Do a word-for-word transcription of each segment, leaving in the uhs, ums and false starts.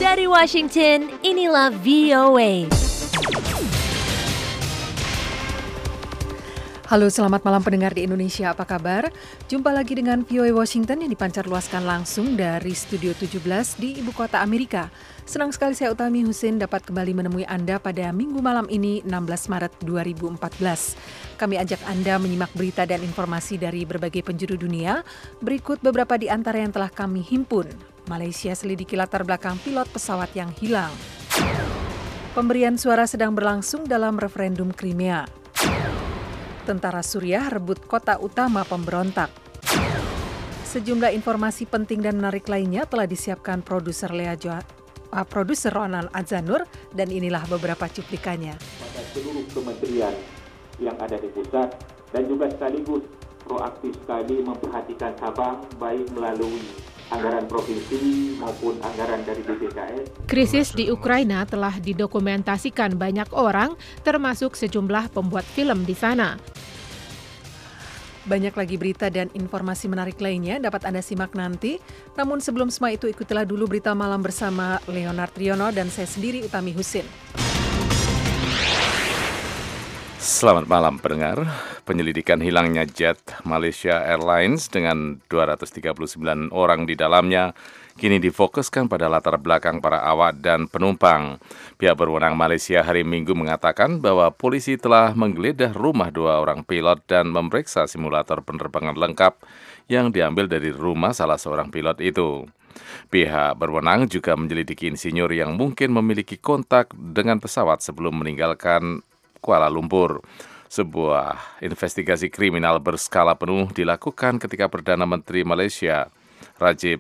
Dari Washington, inilah V O A. Halo, selamat malam pendengar di Indonesia, apa kabar? Jumpa lagi dengan V O A Washington yang dipancar luaskan langsung dari Studio tujuh belas di Ibu Kota Amerika. Senang sekali saya Utami Husin dapat kembali menemui Anda pada Minggu malam ini enam belas Maret dua ribu empat belas. Kami ajak Anda menyimak berita dan informasi dari berbagai penjuru dunia. Berikut beberapa di antara yang telah kami himpun. Malaysia selidiki latar belakang pilot pesawat yang hilang. Pemberian suara sedang berlangsung dalam referendum Crimea. Tentara Suriah rebut kota utama pemberontak. Sejumlah informasi penting dan menarik lainnya telah disiapkan produser Lea Jo, uh, produser Ronald Azanur, dan inilah beberapa cuplikannya. Pada seluruh kementerian yang ada di pusat dan juga sekaligus proaktif sekali memperhatikan Sabang baik melalui anggaran provinsi maupun anggaran dari B P K S. Krisis di Ukraina telah didokumentasikan banyak orang, termasuk sejumlah pembuat film di sana. Banyak lagi berita dan informasi menarik lainnya dapat Anda simak nanti. Namun sebelum semua itu, ikutilah dulu berita malam bersama Leonard Riono dan saya sendiri Utami Husin. Selamat malam pendengar. Penyelidikan hilangnya jet Malaysia Airlines dengan dua ratus tiga puluh sembilan orang di dalamnya kini difokuskan pada latar belakang para awak dan penumpang. Pihak berwenang Malaysia hari Minggu mengatakan bahwa polisi telah menggeledah rumah dua orang pilot dan memeriksa simulator penerbangan lengkap yang diambil dari rumah salah seorang pilot itu. Pihak berwenang juga menyelidiki insinyur yang mungkin memiliki kontak dengan pesawat sebelum meninggalkan Kuala Lumpur. Sebuah investigasi kriminal berskala penuh dilakukan ketika Perdana Menteri Malaysia Najib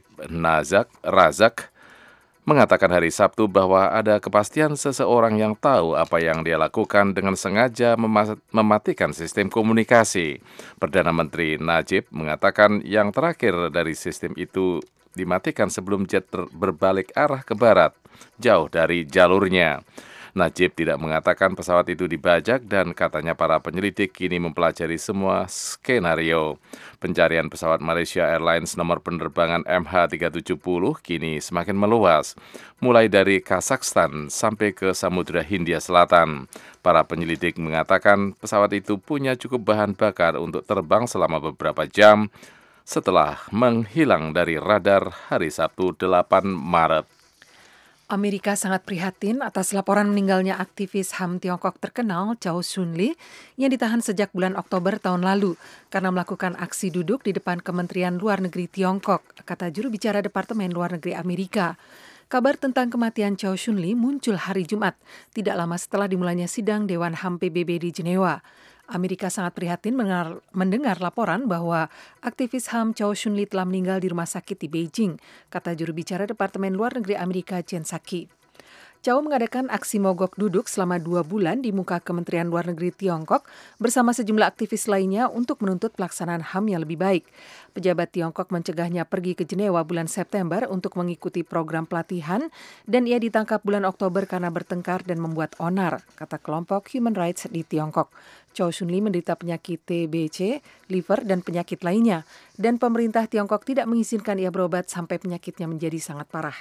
Razak mengatakan hari Sabtu bahwa ada kepastian seseorang yang tahu apa yang dia lakukan dengan sengaja mematikan sistem komunikasi. Perdana Menteri Najib mengatakan yang terakhir dari sistem itu dimatikan sebelum jet berbalik arah ke barat, jauh dari jalurnya. Najib tidak mengatakan pesawat itu dibajak dan katanya para penyelidik kini mempelajari semua skenario. Pencarian pesawat Malaysia Airlines nomor penerbangan M H tiga tujuh nol kini semakin meluas, mulai dari Kazakhstan sampai ke Samudra Hindia Selatan. Para penyelidik mengatakan pesawat itu punya cukup bahan bakar untuk terbang selama beberapa jam setelah menghilang dari radar hari Sabtu delapan Maret. Amerika sangat prihatin atas laporan meninggalnya aktivis H A M Tiongkok terkenal Chow Sun Li yang ditahan sejak bulan Oktober tahun lalu karena melakukan aksi duduk di depan Kementerian Luar Negeri Tiongkok, kata juru bicara Departemen Luar Negeri Amerika. Kabar tentang kematian Chow Sun Li muncul hari Jumat, tidak lama setelah dimulainya sidang Dewan H A M P B B di Jenewa. Amerika sangat prihatin mendengar, mendengar laporan bahwa aktivis H A M Chow Sun Li telah meninggal di rumah sakit di Beijing, kata juru bicara Departemen Luar Negeri Amerika Jen Psaki. Chow mengadakan aksi mogok duduk selama dua bulan di muka Kementerian Luar Negeri Tiongkok bersama sejumlah aktivis lainnya untuk menuntut pelaksanaan H A M yang lebih baik. Pejabat Tiongkok mencegahnya pergi ke Jenewa bulan September untuk mengikuti program pelatihan dan ia ditangkap bulan Oktober karena bertengkar dan membuat onar, kata kelompok Human Rights di Tiongkok. Chow Sun Li menderita penyakit T B C, liver, dan penyakit lainnya, dan pemerintah Tiongkok tidak mengizinkan ia berobat sampai penyakitnya menjadi sangat parah.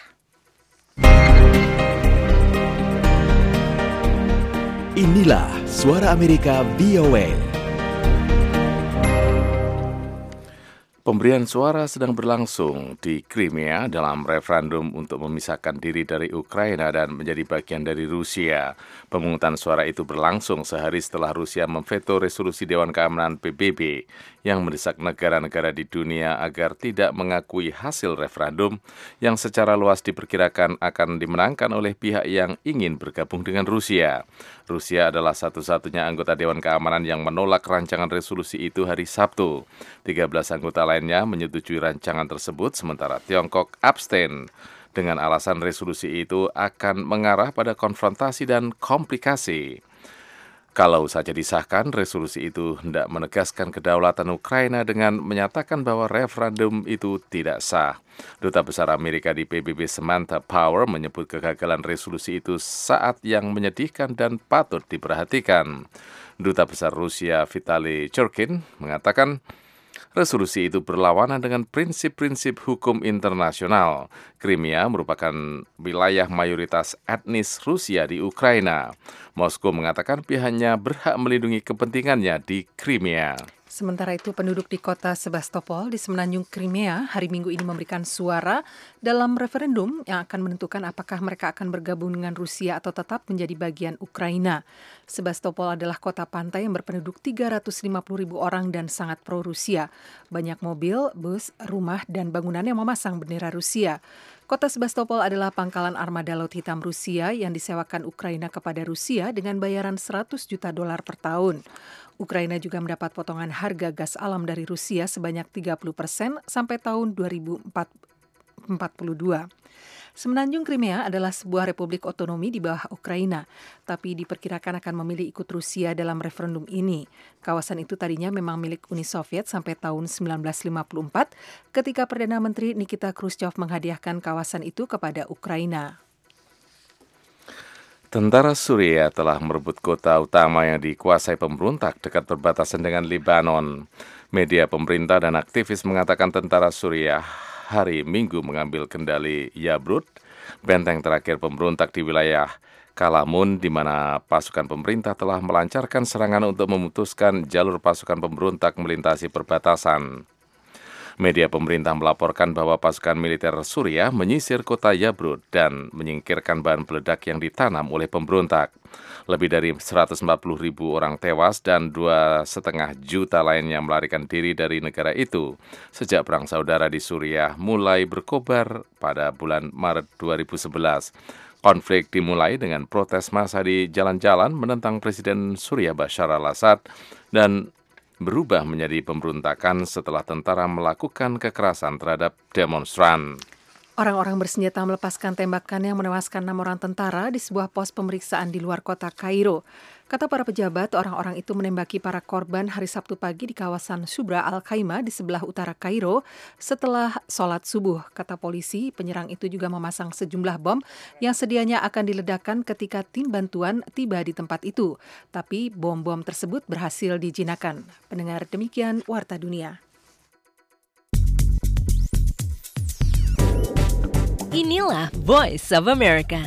Inilah Suara Amerika V O A. Pemberian suara sedang berlangsung di Crimea dalam referendum untuk memisahkan diri dari Ukraina dan menjadi bagian dari Rusia. Pemungutan suara itu berlangsung sehari setelah Rusia memveto resolusi Dewan Keamanan P B B yang mendesak negara-negara di dunia agar tidak mengakui hasil referendum yang secara luas diperkirakan akan dimenangkan oleh pihak yang ingin bergabung dengan Rusia. Rusia adalah satu-satunya anggota Dewan Keamanan yang menolak rancangan resolusi itu hari Sabtu. tiga belas anggota lainnya menyetujui rancangan tersebut, sementara Tiongkok abstain dengan alasan resolusi itu akan mengarah pada konfrontasi dan komplikasi. Kalau saja disahkan, resolusi itu hendak menegaskan kedaulatan Ukraina dengan menyatakan bahwa referendum itu tidak sah. Duta Besar Amerika di P B B Samantha Power menyebut kegagalan resolusi itu saat yang menyedihkan dan patut diperhatikan. Duta Besar Rusia Vitaly Churkin mengatakan, Resolusi itu berlawanan dengan prinsip-prinsip hukum internasional. Crimea merupakan wilayah mayoritas etnis Rusia di Ukraina. Moskow mengatakan pihaknya berhak melindungi kepentingannya di Crimea. Sementara itu, penduduk di kota Sebastopol di semenanjung Crimea hari Minggu ini memberikan suara dalam referendum yang akan menentukan apakah mereka akan bergabung dengan Rusia atau tetap menjadi bagian Ukraina. Sebastopol adalah kota pantai yang berpenduduk tiga ratus lima puluh ribu orang dan sangat pro-Rusia. Banyak mobil, bus, rumah, dan bangunan yang memasang bendera Rusia. Kota Sebastopol adalah pangkalan armada Laut Hitam Rusia yang disewakan Ukraina kepada Rusia dengan bayaran seratus juta dolar per tahun. Ukraina juga mendapat potongan harga gas alam dari Rusia sebanyak tiga puluh persen sampai tahun dua ribu empat puluh dua. Semenanjung Crimea adalah sebuah republik otonomi di bawah Ukraina, tapi diperkirakan akan memilih ikut Rusia dalam referendum ini. Kawasan itu tadinya memang milik Uni Soviet sampai tahun sembilan belas lima puluh empat, ketika Perdana Menteri Nikita Khrushchev menghadiahkan kawasan itu kepada Ukraina. Tentara Suriah telah merebut kota utama yang dikuasai pemberontak dekat perbatasan dengan Lebanon. Media pemerintah dan aktivis mengatakan tentara Suriah hari Minggu mengambil kendali Yabrut, benteng terakhir pemberontak di wilayah Kalamun, di mana pasukan pemerintah telah melancarkan serangan untuk memutuskan jalur pasukan pemberontak melintasi perbatasan. Media pemerintah melaporkan bahwa pasukan militer Suriah menyisir kota Yabrut dan menyingkirkan bahan peledak yang ditanam oleh pemberontak. Lebih dari seratus empat puluh ribu orang tewas dan dua koma lima juta lainnya melarikan diri dari negara itu sejak perang saudara di Suriah mulai berkobar pada bulan Maret dua ribu sebelas. Konflik dimulai dengan protes massa di jalan-jalan menentang Presiden Suriah Bashar al-Assad dan berubah menjadi pemberontakan setelah tentara melakukan kekerasan terhadap demonstran. Orang-orang bersenjata melepaskan tembakan yang menewaskan enam orang tentara di sebuah pos pemeriksaan di luar kota Kairo. Kata para pejabat, orang-orang itu menembaki para korban hari Sabtu pagi di kawasan Subra Al-Khaimah di sebelah utara Kairo setelah sholat subuh. Kata polisi, penyerang itu juga memasang sejumlah bom yang sedianya akan diledakkan ketika tim bantuan tiba di tempat itu. Tapi bom-bom tersebut berhasil dijinakan. Pendengar, demikian Warta Dunia. Inilah Voice of America.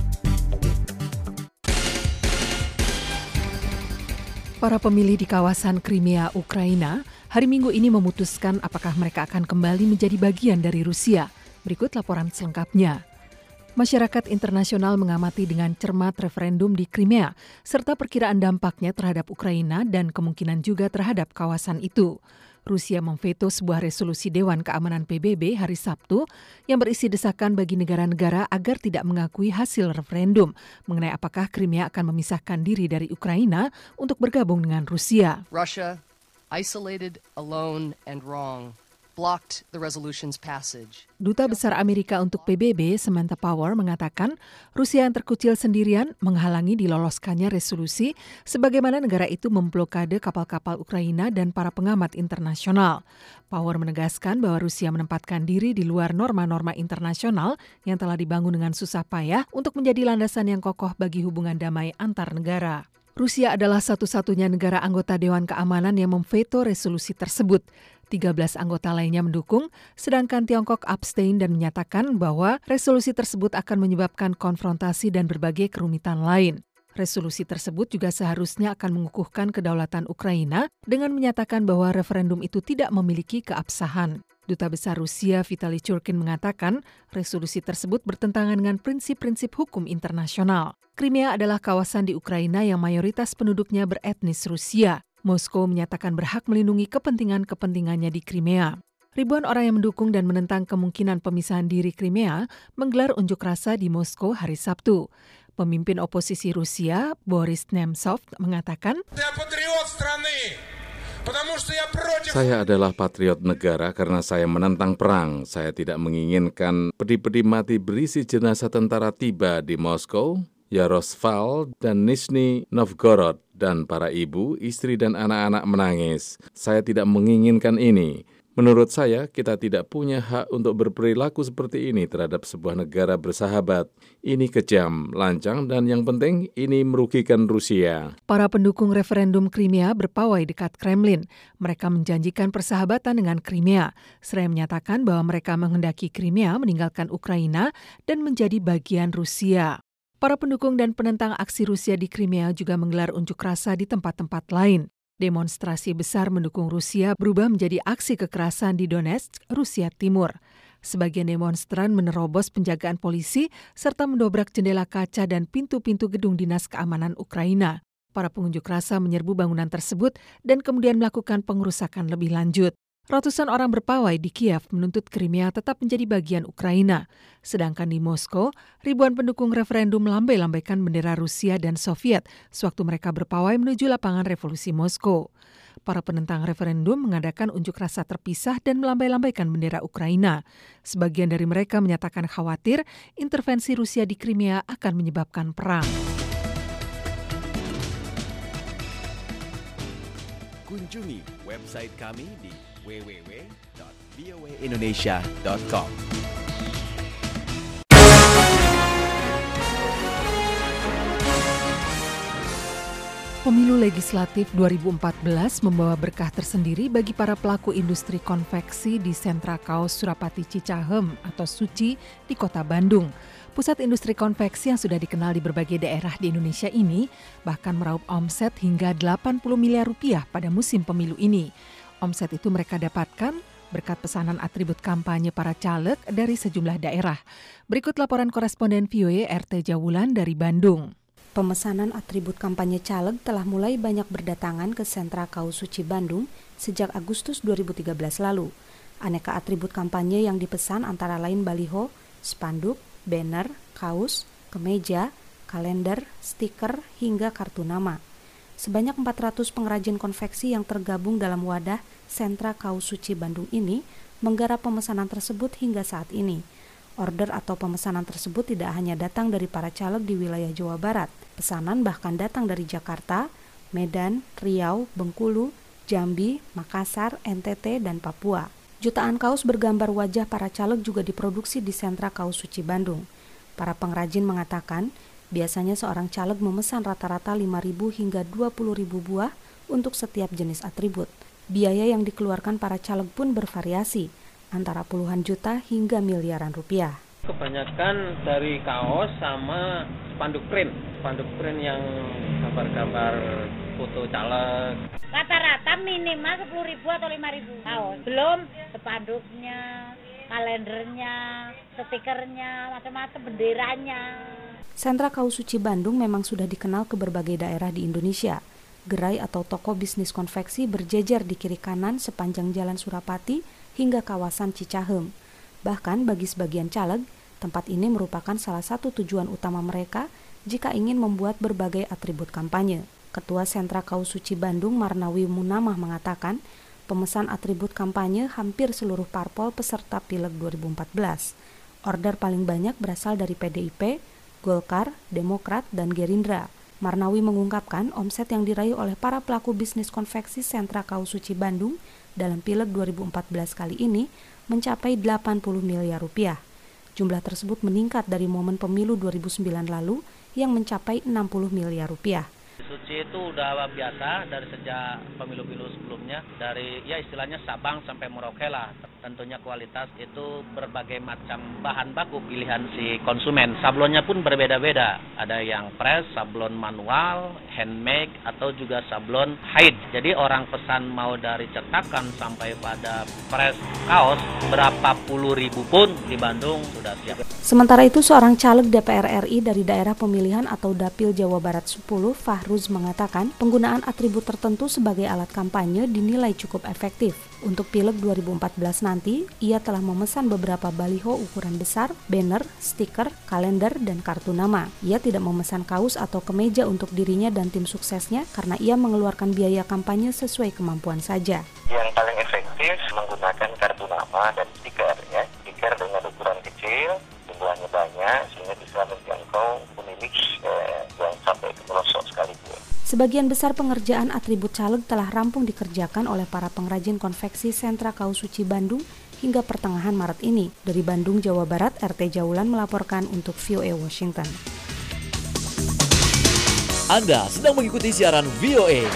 Para pemilih di kawasan Crimea, Ukraina, hari Minggu ini memutuskan apakah mereka akan kembali menjadi bagian dari Rusia. Berikut laporan selengkapnya. Masyarakat internasional mengamati dengan cermat referendum di Crimea, serta perkiraan dampaknya terhadap Ukraina dan kemungkinan juga terhadap kawasan itu. Rusia memveto sebuah resolusi Dewan Keamanan P B B hari Sabtu yang berisi desakan bagi negara-negara agar tidak mengakui hasil referendum mengenai apakah Crimea akan memisahkan diri dari Ukraina untuk bergabung dengan Rusia. Russia, isolated, alone, and wrong, blocked the resolution's passage. Duta Besar Amerika untuk P B B, Samantha Power, mengatakan Rusia yang terkucil sendirian menghalangi diloloskannya resolusi sebagaimana negara itu memblokade kapal-kapal Ukraina dan para pengamat internasional. Power menegaskan bahwa Rusia menempatkan diri di luar norma-norma internasional yang telah dibangun dengan susah payah untuk menjadi landasan yang kokoh bagi hubungan damai antar negara. Rusia adalah satu-satunya negara anggota Dewan Keamanan yang memveto resolusi tersebut. tiga belas anggota lainnya mendukung, sedangkan Tiongkok abstain dan menyatakan bahwa resolusi tersebut akan menyebabkan konfrontasi dan berbagai kerumitan lain. Resolusi tersebut juga seharusnya akan mengukuhkan kedaulatan Ukraina dengan menyatakan bahwa referendum itu tidak memiliki keabsahan. Duta Besar Rusia Vitaly Churkin mengatakan resolusi tersebut bertentangan dengan prinsip-prinsip hukum internasional. Crimea adalah kawasan di Ukraina yang mayoritas penduduknya beretnis Rusia. Moskow menyatakan berhak melindungi kepentingan-kepentingannya di Crimea. Ribuan orang yang mendukung dan menentang kemungkinan pemisahan diri Crimea menggelar unjuk rasa di Moskow hari Sabtu. Pemimpin oposisi Rusia, Boris Nemtsov, mengatakan, Saya adalah patriot negara karena saya menentang perang. Saya tidak menginginkan peti-peti mati berisi jenazah tentara tiba di Moskow, Yaroslavl, dan Nizhny Novgorod, dan para ibu, istri, dan anak-anak menangis. Saya tidak menginginkan ini. Menurut saya, kita tidak punya hak untuk berperilaku seperti ini terhadap sebuah negara bersahabat. Ini kejam, lancang, dan yang penting ini merugikan Rusia. Para pendukung referendum Crimea berpawai dekat Kremlin. Mereka menjanjikan persahabatan dengan Crimea. Seraya menyatakan bahwa mereka menghendaki Crimea meninggalkan Ukraina dan menjadi bagian Rusia. Para pendukung dan penentang aksi Rusia di Crimea juga menggelar unjuk rasa di tempat-tempat lain. Demonstrasi besar mendukung Rusia berubah menjadi aksi kekerasan di Donetsk, Rusia Timur. Sebagian demonstran menerobos penjagaan polisi serta mendobrak jendela kaca dan pintu-pintu gedung dinas keamanan Ukraina. Para pengunjuk rasa menyerbu bangunan tersebut dan kemudian melakukan pengerusakan lebih lanjut. Ratusan orang berpawai di Kiev menuntut Crimea tetap menjadi bagian Ukraina. Sedangkan di Moskow, ribuan pendukung referendum melambai-lambaikan bendera Rusia dan Soviet sewaktu mereka berpawai menuju lapangan revolusi Moskow. Para penentang referendum mengadakan unjuk rasa terpisah dan melambai-lambaikan bendera Ukraina. Sebagian dari mereka menyatakan khawatir intervensi Rusia di Crimea akan menyebabkan perang. Kunjungi website kami di w w w dot v o a indonesia dot com. Pemilu legislatif dua ribu empat belas membawa berkah tersendiri bagi para pelaku industri konveksi di sentra kaos Surapati Cicahem atau Suci di kota Bandung. Pusat industri konveksi yang sudah dikenal di berbagai daerah di Indonesia ini bahkan meraup omset hingga delapan puluh miliar rupiah pada musim pemilu ini. Omset itu mereka dapatkan berkat pesanan atribut kampanye para caleg dari sejumlah daerah. Berikut laporan koresponden V O A R T Jawulan dari Bandung. Pemesanan atribut kampanye caleg telah mulai banyak berdatangan ke sentra Kaus Suci Bandung sejak Agustus dua ribu tiga belas lalu. Aneka atribut kampanye yang dipesan antara lain baliho, spanduk, banner, kaos, kemeja, kalender, stiker, hingga kartu nama. Sebanyak empat ratus pengrajin konveksi yang tergabung dalam wadah sentra Kaus Suci Bandung ini menggarap pemesanan tersebut hingga saat ini. Order atau pemesanan tersebut tidak hanya datang dari para caleg di wilayah Jawa Barat. Pesanan bahkan datang dari Jakarta, Medan, Riau, Bengkulu, Jambi, Makassar, N T T, dan Papua. Jutaan kaos bergambar wajah para caleg juga diproduksi di sentra Kaus Suci Bandung. Para pengrajin mengatakan, biasanya seorang caleg memesan rata-rata lima ribu hingga dua puluh ribu buah untuk setiap jenis atribut. Biaya yang dikeluarkan para caleg pun bervariasi, antara puluhan juta hingga miliaran rupiah. Kebanyakan dari kaos sama spanduk print, spanduk print yang gambar-gambar foto caleg. Rata-rata minimal sepuluh ribu atau lima ribu kaos. Belum spanduknya, kalendernya, stikernya, macam-macam, benderanya. Sentra Kaus Suci Bandung memang sudah dikenal ke berbagai daerah di Indonesia. Gerai atau toko bisnis konveksi berjejer di kiri kanan sepanjang Jalan Surapati hingga kawasan Cicahem. Bahkan bagi sebagian caleg, tempat ini merupakan salah satu tujuan utama mereka jika ingin membuat berbagai atribut kampanye. Ketua Sentra Kaus Suci Bandung Marnawi Munamah mengatakan, pemesan atribut kampanye hampir seluruh parpol peserta Pileg dua ribu empat belas. Order paling banyak berasal dari P D I P, Golkar, Demokrat, dan Gerindra. Marnawi mengungkapkan omset yang diraih oleh para pelaku bisnis konveksi Sentra Kaus Suci Bandung dalam Pileg dua ribu empat belas kali ini mencapai delapan puluh miliar rupiah. Jumlah tersebut meningkat dari momen pemilu dua ribu sembilan lalu yang mencapai enam puluh miliar rupiah. Suci itu udah biasa dari sejak pemilu-pemilu sebelumnya, dari ya istilahnya Sabang sampai Merauke lah. Tentunya kualitas itu berbagai macam bahan baku pilihan si konsumen. Sablonnya pun berbeda-beda. Ada yang press, sablon manual, handmade, atau juga sablon haid. Jadi orang pesan mau dari cetakan sampai pada press kaos, berapa puluh ribu pun di Bandung sudah siap. Sementara itu, seorang caleg D P R R I dari daerah pemilihan atau Dapil Jawa Barat sepuluh, Fahruz mengatakan penggunaan atribut tertentu sebagai alat kampanye dinilai cukup efektif. Untuk Pileg dua ribu empat belas nanti, ia telah memesan beberapa baliho ukuran besar, banner, stiker, kalender, dan kartu nama. Ia tidak memesan kaos atau kemeja untuk dirinya dan tim suksesnya karena ia mengeluarkan biaya kampanye sesuai kemampuan saja. Yang paling efektif menggunakan kartu nama dan stiker, ya. Stiker dengan ukuran kecil, jumlahnya banyak, sehingga bisa menjangkau pemilih eh, yang sampai ke pelosok sekaligus. Sebagian besar pengerjaan atribut caleg telah rampung dikerjakan oleh para pengrajin konveksi Sentra Kaus Suci Bandung hingga pertengahan Maret ini. Dari Bandung, Jawa Barat, R T Jaulan melaporkan untuk V O A Washington. Anda sedang mengikuti siaran V O A.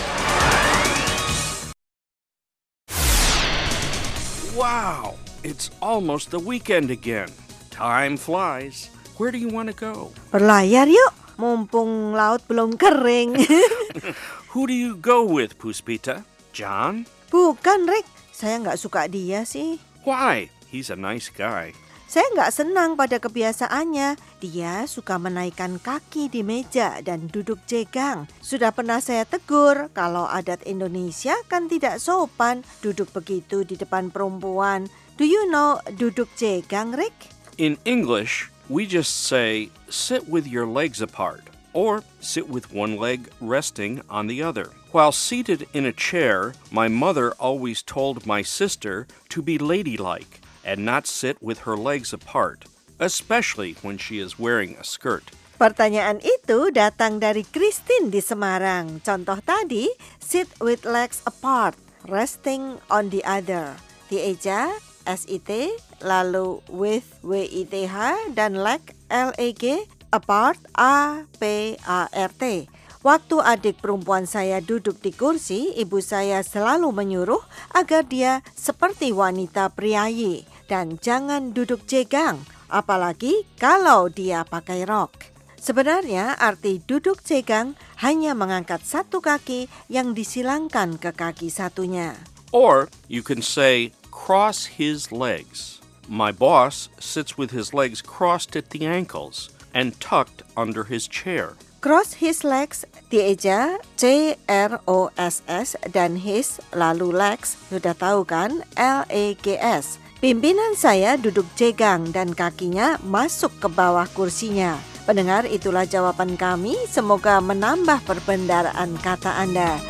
Wow, it's almost the weekend again. Time flies. Where do you want to go? Berlayar yuk, mumpung laut belum kering. Who do you go with, Puspita? John? Bukan, Rick. Saya nggak suka dia sih. Why? He's a nice guy. Saya nggak senang pada kebiasaannya. Dia suka menaikkan kaki di meja dan duduk jegang. Sudah pernah saya tegur, kalau adat Indonesia kan tidak sopan duduk begitu di depan perempuan. Do you know duduk jegang, Rick? In English, we just say, sit with your legs apart, or sit with one leg resting on the other. While seated in a chair, my mother always told my sister to be ladylike and not sit with her legs apart, especially when she is wearing a skirt. Pertanyaan itu datang dari Christine di Semarang. Contoh tadi, sit with legs apart, resting on the other. Dieja, S I T, lalu with, W I T H, dan leg, L E G, apart, A P A R T. Waktu adik perempuan saya duduk di kursi, ibu saya selalu menyuruh agar dia seperti wanita priayi dan jangan duduk jegang, apalagi kalau dia pakai rok. Sebenarnya arti duduk jegang hanya mengangkat satu kaki yang disilangkan ke kaki satunya. Or you can say cross his legs. My boss sits with his legs crossed at the ankles and tucked under his chair. Cross his legs dieja C R O S S dan his lalu legs, sudah tahu kan, L E G S. Pimpinan saya duduk jegang dan kakinya masuk ke bawah kursinya. Pendengar, itulah jawaban kami. Semoga menambah perbendaharaan kata Anda.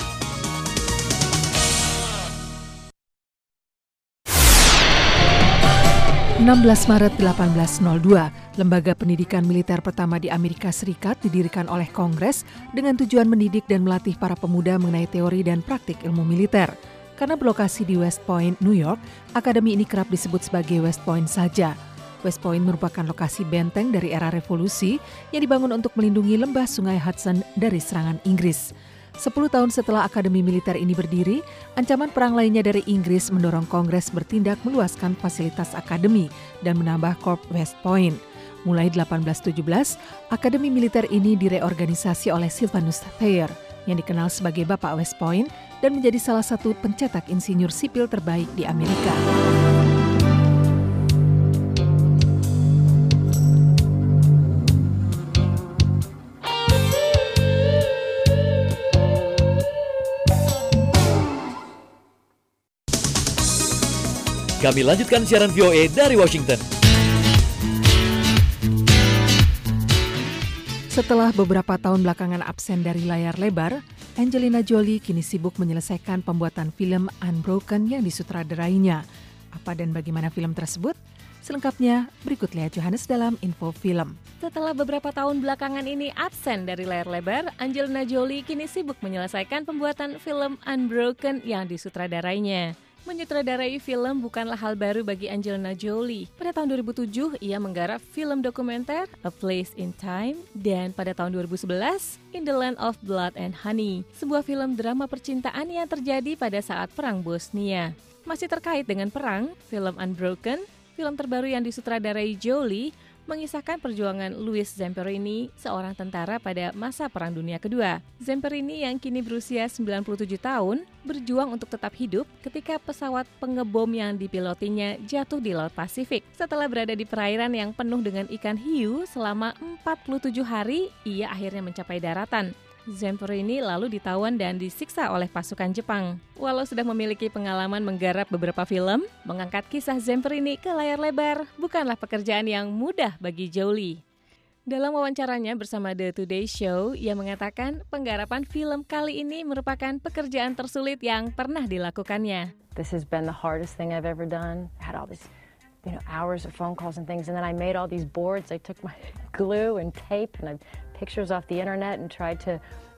enam belas Maret delapan belas nol dua, lembaga pendidikan militer pertama di Amerika Serikat didirikan oleh Kongres dengan tujuan mendidik dan melatih para pemuda mengenai teori dan praktik ilmu militer. Karena berlokasi di West Point, New York, akademi ini kerap disebut sebagai West Point saja. West Point merupakan lokasi benteng dari era revolusi yang dibangun untuk melindungi lembah Sungai Hudson dari serangan Inggris. Sepuluh tahun setelah akademi militer ini berdiri, ancaman perang lainnya dari Inggris mendorong Kongres bertindak meluaskan fasilitas akademi dan menambah Corp West Point. Mulai delapan belas tujuh belas, akademi militer ini direorganisasi oleh Sylvanus Thayer, yang dikenal sebagai Bapak West Point dan menjadi salah satu pencetak insinyur sipil terbaik di Amerika. Kami lanjutkan siaran V O A dari Washington. Setelah beberapa tahun belakangan absen dari layar lebar, Angelina Jolie kini sibuk menyelesaikan pembuatan film Unbroken yang disutradarainya. Apa dan bagaimana film tersebut? Selengkapnya berikut Lea Johannes dalam Info Film. Setelah beberapa tahun belakangan ini absen dari layar lebar, Angelina Jolie kini sibuk menyelesaikan pembuatan film Unbroken yang disutradarainya. Menyutradarai film bukanlah hal baru bagi Angelina Jolie. Pada tahun dua ribu tujuh, ia menggarap film dokumenter A Place in Time, dan pada tahun dua ribu sebelas, In the Land of Blood and Honey, sebuah film drama percintaan yang terjadi pada saat Perang Bosnia. Masih terkait dengan perang, film Unbroken, film terbaru yang disutradarai Jolie, mengisahkan perjuangan Louis Zamperini, seorang tentara pada masa Perang Dunia Kedua. Zamperini yang kini berusia sembilan puluh tujuh tahun, berjuang untuk tetap hidup ketika pesawat pengebom yang dipilotinya jatuh di Laut Pasifik. Setelah berada di perairan yang penuh dengan ikan hiu selama empat puluh tujuh hari, ia akhirnya mencapai daratan. Zamperini lalu ditawan dan disiksa oleh pasukan Jepang. Walau sudah memiliki pengalaman menggarap beberapa film, mengangkat kisah Zamperini ke layar lebar bukanlah pekerjaan yang mudah bagi Jolie. Dalam wawancaranya bersama The Today Show, ia mengatakan penggarapan film kali ini merupakan pekerjaan tersulit yang pernah dilakukannya. This has been the hardest thing I've ever done. I had all this, you know, hours of phone calls and things, and then I made all these boards. I took my glue and tape and I pictures off the internet and tried to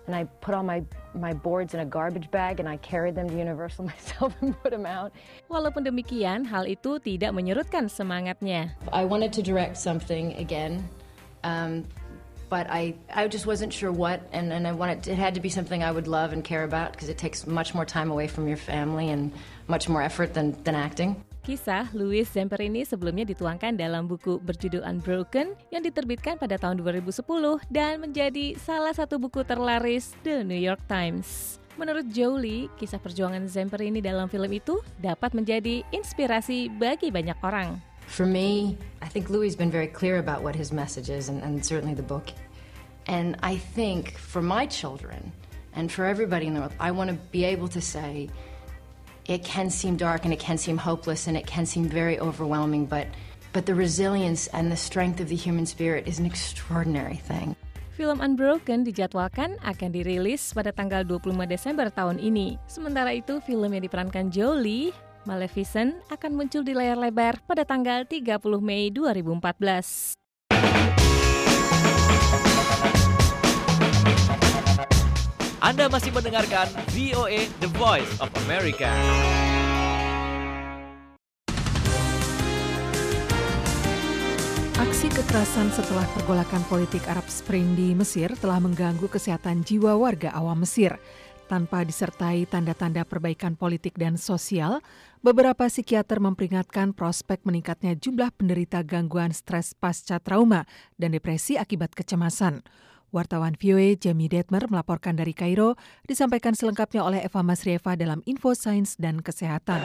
and I put all my my boards in a garbage bag and I carried them to Universal myself and put them out. Walaupun demikian, hal itu tidak menyurutkan semangatnya. I wanted to direct something again. Um, But I, I just wasn't sure what, and, and I wanted it had to be something I would love and care about because it takes much more time away from your family and much more effort than, than acting. Kisah Louis Zamperini sebelumnya dituangkan dalam buku berjudul Unbroken yang diterbitkan pada tahun dua ribu sepuluh dan menjadi salah satu buku terlaris The New York Times. Menurut Jolie, kisah perjuangan Zamperini dalam film itu dapat menjadi inspirasi bagi banyak orang. For me, I think Louis has been very clear about what his message is, and, and certainly the book. And I think for my children and for everybody in the world, I want to be able to say it can seem dark and it can seem hopeless and it can seem very overwhelming, but but the resilience and the strength of the human spirit is an extraordinary thing. Film Unbroken dijadwalkan akan dirilis pada tanggal dua puluh lima Desember tahun ini. Sementara itu, film yang diperankan Jolie, Maleficent, akan muncul di layar lebar pada tanggal tiga puluh Mei dua ribu empat belas. Anda masih mendengarkan V O A The Voice of America. Aksi kekerasan setelah pergolakan politik Arab Spring di Mesir telah mengganggu kesehatan jiwa warga awam Mesir. Tanpa disertai tanda-tanda perbaikan politik dan sosial, beberapa psikiater memperingatkan prospek meningkatnya jumlah penderita gangguan stres pasca trauma dan depresi akibat kecemasan. Wartawan V O A Jamie Detmer melaporkan dari Kairo, disampaikan selengkapnya oleh Eva Masrieva dalam Info Sains dan Kesehatan.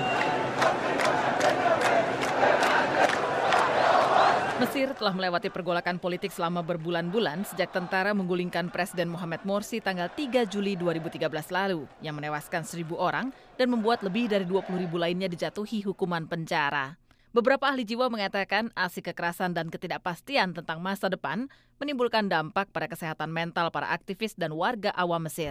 Mesir telah melewati pergolakan politik selama berbulan-bulan sejak tentara menggulingkan Presiden Mohamed Morsi tanggal tiga Juli dua ribu tiga belas lalu, yang menewaskan seribu orang dan membuat lebih dari dua puluh ribu lainnya dijatuhi hukuman penjara. Beberapa ahli jiwa mengatakan aksi kekerasan dan ketidakpastian tentang masa depan menimbulkan dampak pada kesehatan mental para aktivis dan warga awam Mesir.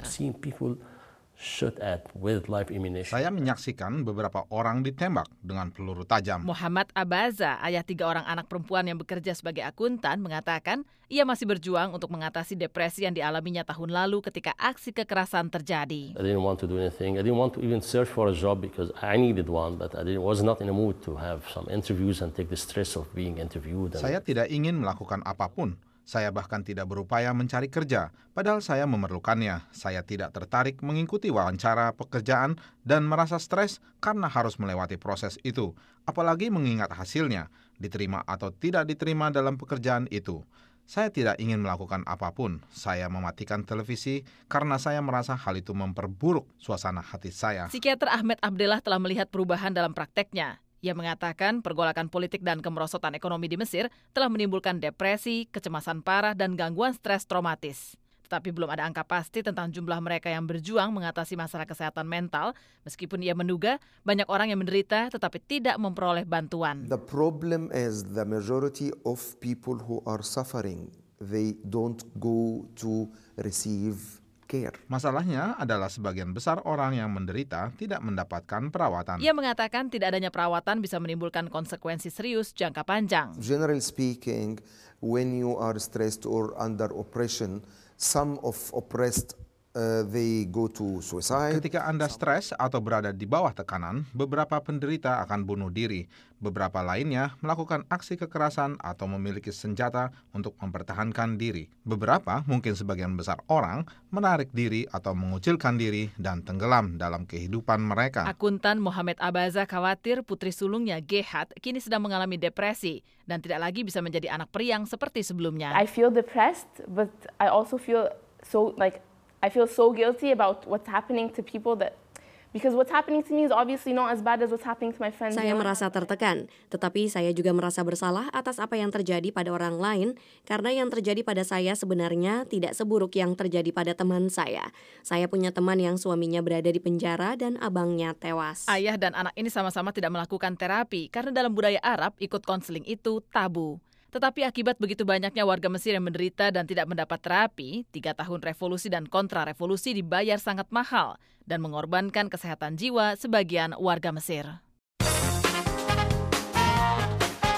Saya menyaksikan beberapa orang ditembak dengan peluru tajam. Muhammad Abaza, ayah tiga orang anak perempuan yang bekerja sebagai akuntan, mengatakan ia masih berjuang untuk mengatasi depresi yang dialaminya tahun lalu ketika aksi kekerasan terjadi. I didn't want to do anything. I didn't want to even search for a job because I needed one, but I was not in a mood to have some interviews and take the stress of being interviewed. Saya tidak ingin melakukan apapun. Saya bahkan tidak berupaya mencari kerja, padahal saya memerlukannya. Saya tidak tertarik mengikuti wawancara pekerjaan dan merasa stres karena harus melewati proses itu, apalagi mengingat hasilnya, diterima atau tidak diterima dalam pekerjaan itu. Saya tidak ingin melakukan apapun. Saya mematikan televisi karena saya merasa hal itu memperburuk suasana hati saya. Psikiater Ahmed Abdellah telah melihat perubahan dalam prakteknya. Ia mengatakan pergolakan politik dan kemerosotan ekonomi di Mesir telah menimbulkan depresi, kecemasan parah, dan gangguan stres traumatis. Tetapi belum ada angka pasti tentang jumlah mereka yang berjuang mengatasi masalah kesehatan mental, meskipun ia menduga banyak orang yang menderita tetapi tidak memperoleh bantuan. The problem is the majority of people who are suffering, they don't go to receive care. Masalahnya adalah sebagian besar orang yang menderita tidak mendapatkan perawatan. Ia mengatakan tidak adanya perawatan bisa menimbulkan konsekuensi serius jangka panjang. Generally speaking, when you are stressed or under oppression, some of oppressed Uh, they go to suicide. Ketika Anda stres atau berada di bawah tekanan, beberapa penderita akan bunuh diri. Beberapa lainnya melakukan aksi kekerasan atau memiliki senjata untuk mempertahankan diri. Beberapa, mungkin sebagian besar orang, menarik diri atau mengucilkan diri dan tenggelam dalam kehidupan mereka. Akuntan Muhammad Abaza khawatir putri sulungnya Gehat kini sedang mengalami depresi dan tidak lagi bisa menjadi anak periang seperti sebelumnya. I feel depressed, but I also feel so like I feel so guilty about what's happening to people that because what's happening to me is obviously not as bad as what's happening to my friends. Saya merasa tertekan, tetapi saya juga merasa bersalah atas apa yang terjadi pada orang lain karena yang terjadi pada saya sebenarnya tidak seburuk yang terjadi pada teman saya. Saya punya teman yang suaminya berada di penjara dan abangnya tewas. Ayah dan anak ini sama-sama tidak melakukan terapi karena dalam budaya Arab ikut konseling itu tabu. Tetapi akibat begitu banyaknya warga Mesir yang menderita dan tidak mendapat terapi, tiga tahun revolusi dan kontra-revolusi dibayar sangat mahal dan mengorbankan kesehatan jiwa sebagian warga Mesir.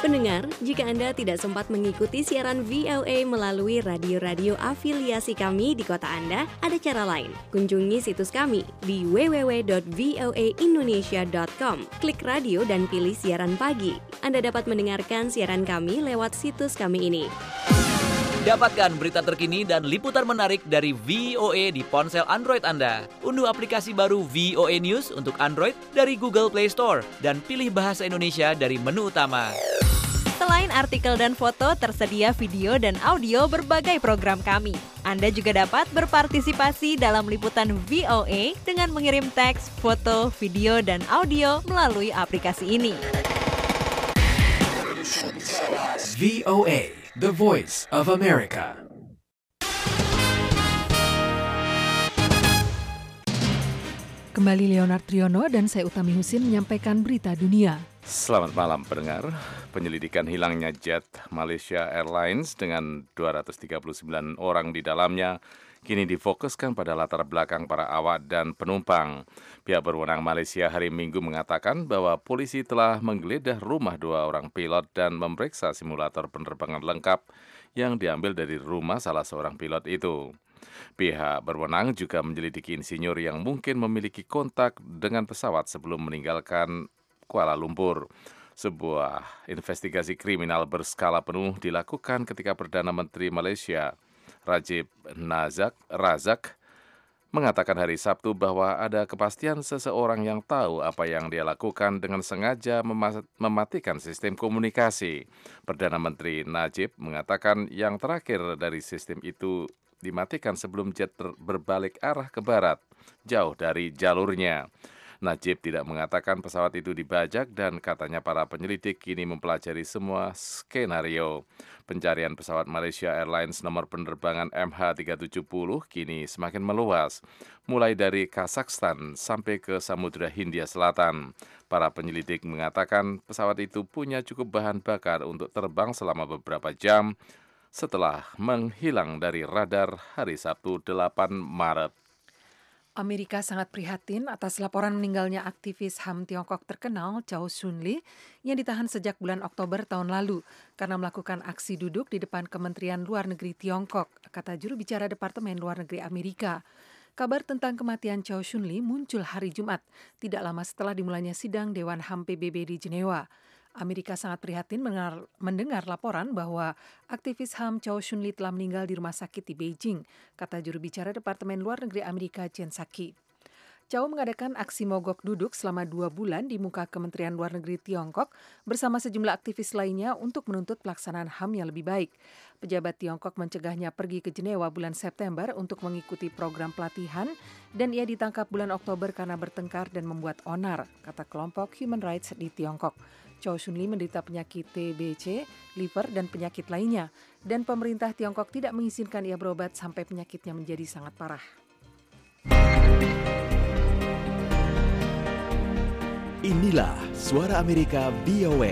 Pendengar, jika Anda tidak sempat mengikuti siaran V O A melalui radio-radio afiliasi kami di kota Anda, ada cara lain. Kunjungi situs kami di w w w dot v o a indonesia dot com. Klik radio dan pilih siaran pagi. Anda dapat mendengarkan siaran kami lewat situs kami ini. Dapatkan berita terkini dan liputan menarik dari V O A di ponsel Android Anda. Unduh aplikasi baru V O A News untuk Android dari Google Play Store dan pilih bahasa Indonesia dari menu utama. Selain artikel dan foto, tersedia video dan audio berbagai program kami. Anda juga dapat berpartisipasi dalam liputan V O A dengan mengirim teks, foto, video, dan audio melalui aplikasi ini. V O A, The Voice of America. Kembali Leonard Triono dan saya Utami Husin menyampaikan berita dunia. Selamat malam pendengar. Penyelidikan hilangnya jet Malaysia Airlines dengan dua ratus tiga puluh sembilan orang di dalamnya kini difokuskan pada latar belakang para awak dan penumpang. Pihak berwenang Malaysia hari Minggu mengatakan bahwa polisi telah menggeledah rumah dua orang pilot dan memeriksa simulator penerbangan lengkap yang diambil dari rumah salah seorang pilot itu. Pihak berwenang juga menyelidiki insinyur yang mungkin memiliki kontak dengan pesawat sebelum meninggalkan Kuala Lumpur. Sebuah investigasi kriminal berskala penuh dilakukan ketika Perdana Menteri Malaysia Najib Nazak, Razak mengatakan hari Sabtu bahwa ada kepastian seseorang yang tahu apa yang dia lakukan dengan sengaja mematikan sistem komunikasi. Perdana Menteri Najib mengatakan yang terakhir dari sistem itu dimatikan sebelum jet berbalik arah ke barat, jauh dari jalurnya. Najib tidak mengatakan pesawat itu dibajak dan katanya para penyelidik kini mempelajari semua skenario. Pencarian pesawat Malaysia Airlines nomor penerbangan M H tiga tujuh nol kini semakin meluas, mulai dari Kazakhstan sampai ke Samudra Hindia Selatan. Para penyelidik mengatakan pesawat itu punya cukup bahan bakar untuk terbang selama beberapa jam setelah menghilang dari radar hari Sabtu delapan Maret. Amerika sangat prihatin atas laporan meninggalnya aktivis H A M Tiongkok terkenal Chow Sun Li yang ditahan sejak bulan Oktober tahun lalu karena melakukan aksi duduk di depan Kementerian Luar Negeri Tiongkok, kata juru bicara Departemen Luar Negeri Amerika. Kabar tentang kematian Chow Sun Li muncul hari Jumat, tidak lama setelah dimulainya sidang Dewan H A M P B B di Jenewa. Amerika sangat prihatin mendengar, mendengar laporan bahwa aktivis H A M Chow Sun Li telah meninggal di rumah sakit di Beijing, kata juru bicara Departemen Luar Negeri Amerika Jen Psaki. Chow mengadakan aksi mogok duduk selama dua bulan di muka Kementerian Luar Negeri Tiongkok bersama sejumlah aktivis lainnya untuk menuntut pelaksanaan H A M yang lebih baik. Pejabat Tiongkok mencegahnya pergi ke Jenewa bulan September untuk mengikuti program pelatihan dan ia ditangkap bulan Oktober karena bertengkar dan membuat onar, kata kelompok Human Rights di Tiongkok. Chow Sun Li menderita penyakit T B C, liver, dan penyakit lainnya. Dan pemerintah Tiongkok tidak mengizinkan ia berobat sampai penyakitnya menjadi sangat parah. Inilah Suara Amerika V O A.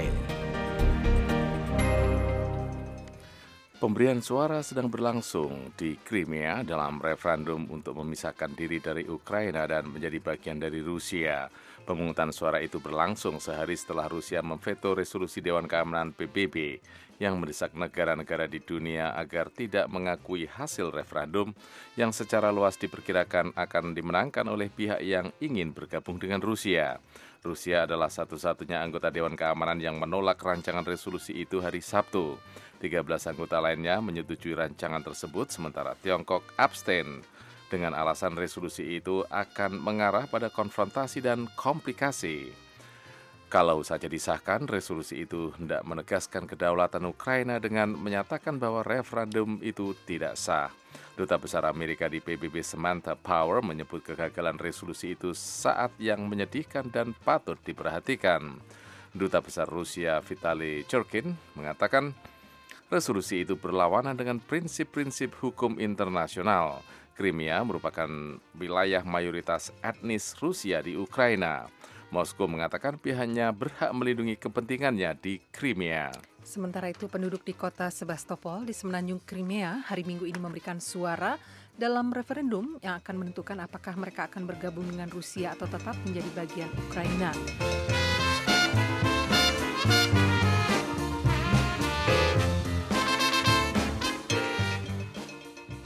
Pemberian suara sedang berlangsung di Crimea dalam referendum untuk memisahkan diri dari Ukraina dan menjadi bagian dari Rusia. Pemungutan suara itu berlangsung sehari setelah Rusia memveto resolusi Dewan Keamanan P B B yang mendesak negara-negara di dunia agar tidak mengakui hasil referendum yang secara luas diperkirakan akan dimenangkan oleh pihak yang ingin bergabung dengan Rusia. Rusia adalah satu-satunya anggota Dewan Keamanan yang menolak rancangan resolusi itu hari Sabtu. tiga belas anggota lainnya menyetujui rancangan tersebut, sementara Tiongkok abstain dengan alasan resolusi itu akan mengarah pada konfrontasi dan komplikasi. Kalau saja disahkan, resolusi itu hendak menegaskan kedaulatan Ukraina dengan menyatakan bahwa referendum itu tidak sah. Duta Besar Amerika di P B B Samantha Power menyebut kegagalan resolusi itu saat yang menyedihkan dan patut diperhatikan. Duta Besar Rusia Vitaly Churkin mengatakan resolusi itu berlawanan dengan prinsip-prinsip hukum internasional. Crimea merupakan wilayah mayoritas etnis Rusia di Ukraina. Moskow mengatakan pihaknya berhak melindungi kepentingannya di Crimea. Sementara itu, penduduk di kota Sebastopol di semenanjung Crimea hari Minggu ini memberikan suara dalam referendum yang akan menentukan apakah mereka akan bergabung dengan Rusia atau tetap menjadi bagian Ukraina.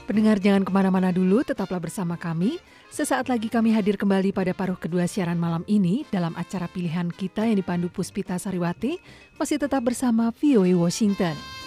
Pendengar jangan kemana-mana dulu, tetaplah bersama kami. Sesaat lagi kami hadir kembali pada paruh kedua siaran malam ini dalam acara pilihan kita yang dipandu Puspita Sariwati. Masih tetap bersama V O A Washington.